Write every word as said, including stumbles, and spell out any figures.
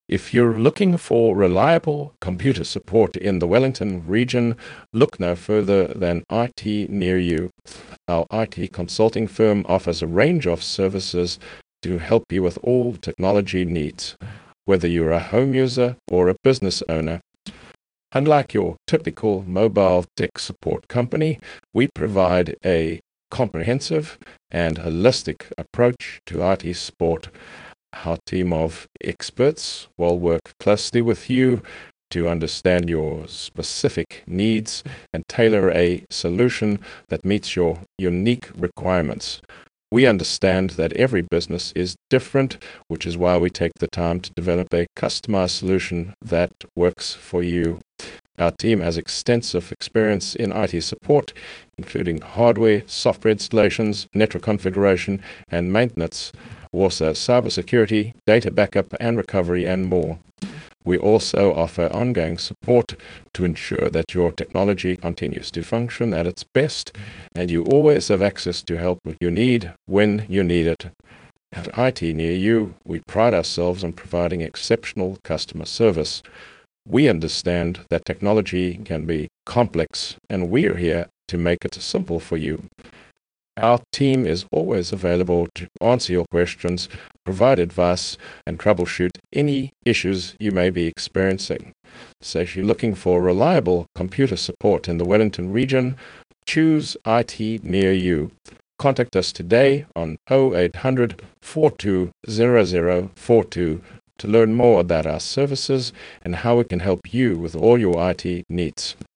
If you're looking for reliable computer support in the Wellington region, look no further than I T Near You. Our I T consulting firm offers a range of services to help you with all technology needs, whether you're a home user or a business owner. Unlike your typical mobile tech support company, we provide a comprehensive and holistic approach to I T support. Our team of experts will work closely with you to understand your specific needs and tailor a solution that meets your unique requirements. We understand that every business is different, which is why we take the time to develop a customized solution that works for you. Our team has extensive experience in I T support, including hardware, software installations, network configuration, and maintenance, also cybersecurity, data backup and recovery, and more. We also offer ongoing support to ensure that your technology continues to function at its best, and you always have access to help you need when you need it. At I T Near You, we pride ourselves on providing exceptional customer service. We understand that technology can be complex, and we're here to make it simple for you. Our team is always available to answer your questions, provide advice, and troubleshoot any issues you may be experiencing. So if you're looking for reliable computer support in the Wellington region, choose I T Near You. Contact us today on oh eight hundred, four two zero zero four two to learn more about our services and how we can help you with all your I T needs.